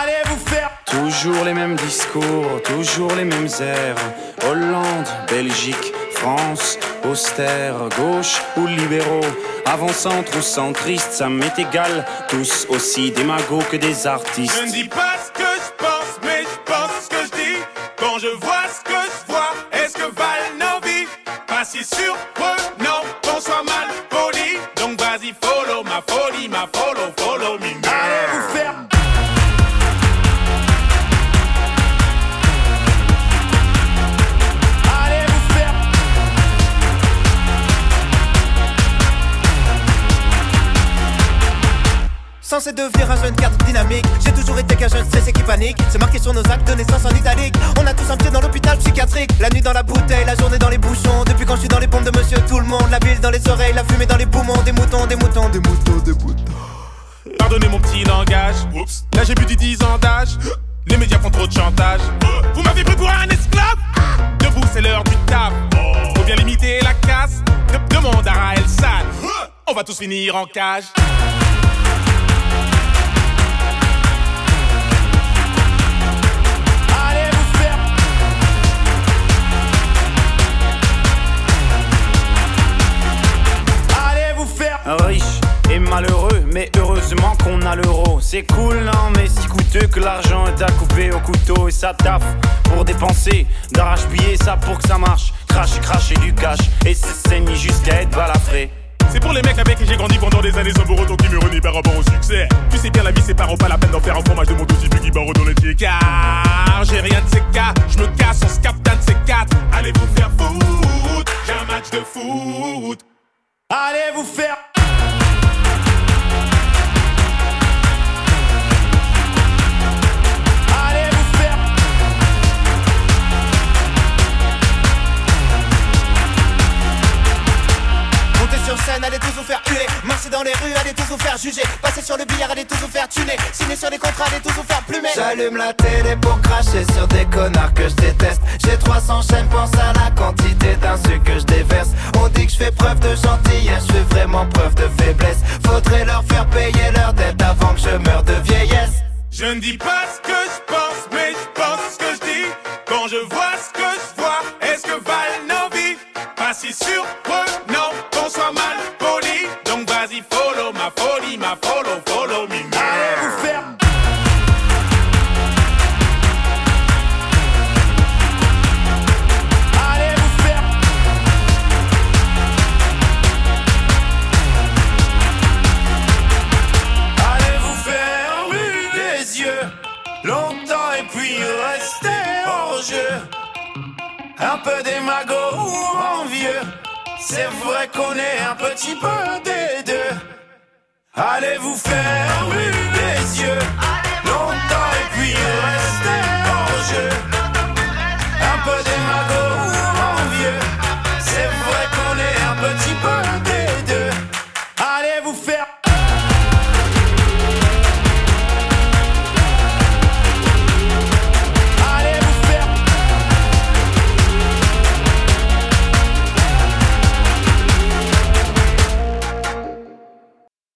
Allez vous faire. Toujours les mêmes discours, toujours les mêmes airs. Hollande, Belgique, France, austère, gauche ou libéraux, avant-centre ou centriste, ça m'est égal. Tous aussi démagos que des artistes. Je ne dis pas ce que je pense, mais je pense ce que je dis. Quand je vois ce que je vois, est-ce que valent nos vies? Pas si surprenant qu'on soit mal poli. Donc vas-y, follow ma folie, ma follow me. Allez vous faire. Censé devenir un jeune cadre dynamique, j'ai toujours été qu'un jeune stressé qui panique. C'est marqué sur nos actes de naissance en italique. On a tous un pied dans l'hôpital psychiatrique. La nuit dans la bouteille, la journée dans les bouchons. Depuis quand je suis dans les pompes de monsieur tout le monde. La bile dans les oreilles, la fumée dans les poumons. Des moutons, des moutons, des moutons, des moutons. Pardonnez mon petit langage. Oups. Là j'ai plus de 10 ans d'âge. Les médias font trop de chantage. Vous m'avez pris pour un esclave. Debout c'est l'heure du taf. Faut bien limiter la casse. Demande à Raël San. On va tous finir en cage. Riche et malheureux, mais heureusement qu'on a l'euro. C'est cool, non, mais si coûteux que l'argent est à couper au couteau. Et ça taffe pour dépenser, d'arrache-billets, ça pour que ça marche. Cracher du cash et se saigner jusqu'à être balafré. C'est pour les mecs avec qui j'ai grandi pendant des années sans pour autant qui me renient par rapport au succès. Tu sais bien la vie c'est pas la peine d'en faire un fromage de mon tout type qui barre dans les pieds. Car j'ai rien de ces cas, je me casse, on se capte un de ces quatre. Allez vous faire foutre, j'ai un match de foot. Allez vous faire. Sur scène, allez tous vous faire huer. Marcher dans les rues, allez tous vous faire juger. Passer sur le billard, allez tous vous faire tuner. Signer sur les contrats, allez tous vous faire plumer. J'allume la télé pour cracher sur des connards que je déteste. J'ai 300 chaînes, pense à la quantité d'insultes que je déverse. On dit que je fais preuve de gentillesse, je fais vraiment preuve de faiblesse. Faudrait leur faire payer leur dette avant que je meure de vieillesse. Je ne dis pas ce que je pense, mais je pense ce que je dis. Quand je vois ce que je vois, est-ce que valent nos vies? Pas si surprenant qu'on soit mal poli. Donc vas-y, follow ma folie, ma follow me. Allez vous faire. Allez vous faire. Allez vous fermer les yeux longtemps et puis rester hors jeu. Un peu démago ou envieux, c'est vrai qu'on est un petit peu des deux. Allez vous fermer les yeux.